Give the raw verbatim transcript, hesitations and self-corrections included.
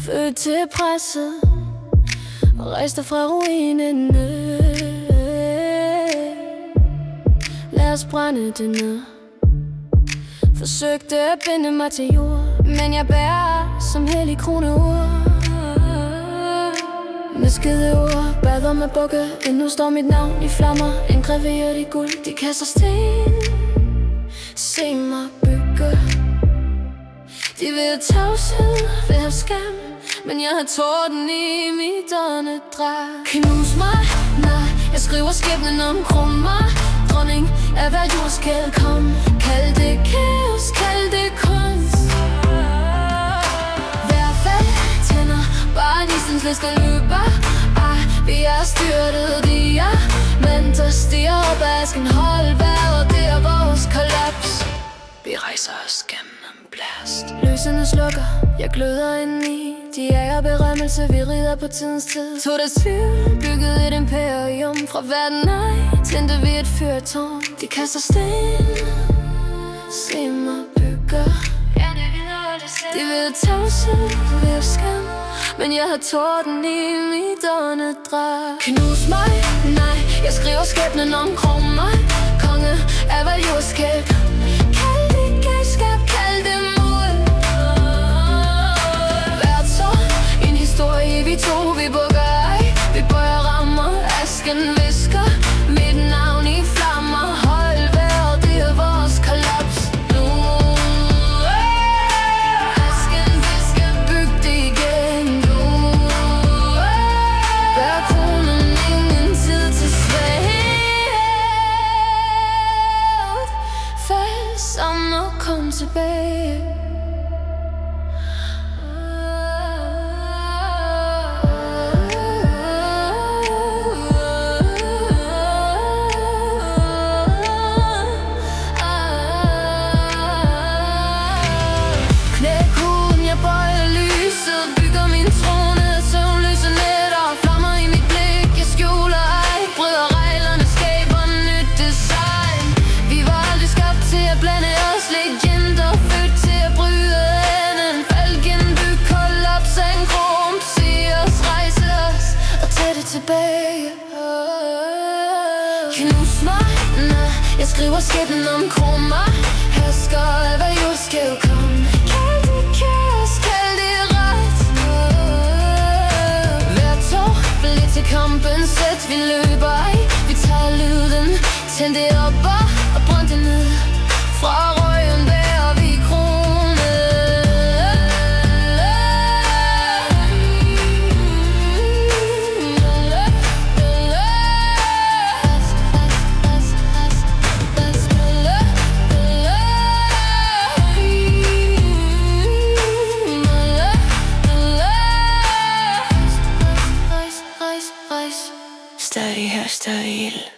Født til presset og rejste fra ruinerne. Lad os brænde det ned. Forsøgte at binde mig til jord, men jeg bærer som hellig kroneord. Med skide ord, bader med bukke. Endnu står mit navn i flammer. Engraveret i guld, de kaster sten. Se mig bygge. De vil have tavshed, vil have skam, men jeg har torden i mit åndedræt. Knus mig, nej, jeg skriver skæbnen om krummer. Dronning af hver jordskæld, kom. Kald det kaos, kald det kunst. Hver fald tænder, bare nisens liste løber. Ej, vi er styrtet, de er men der stiger op ad asken. Hold vejret, det er vores kollaps. Vi rejser os gennem blæst. Lysene slukker, jeg gløder indeni. De jager berømmelse, vi rider på tidens tid. Tog deres tvivl, byggede et imperium. Fra verden nej, tændte vi et fyrtårn. De kaster sten. Se mig bygge. De vil have tavshed, vil have skam, men jeg har torden i mit åndedræt. Knus mig, nej, jeg skriver skæbnen om krummer. Konge af hver jordskæld. Kald det galskab, kald det mod. Hvert år en historie, vi to, vi bukker ej. Vi bøjer rammer, asken visker. Mit navn i flammer. Hold vejret, det er vores kollaps. Nu asken visker, byg det igen. Nu bær kronen, ingen tid til svagt. Fald sammen og kom tilbage. Tilbage. Knus mig, nej, jeg skriver skæbnen om krummer. Hersker af hver jordskæld, kom. Kald det kaos, kald det ret. Hvert år bliver til kampen, sæt vi løber ej. Vi tager lyden, tænd det op og, og brænd det ned. Fra røgen bærer vi stadig her, stadig ild.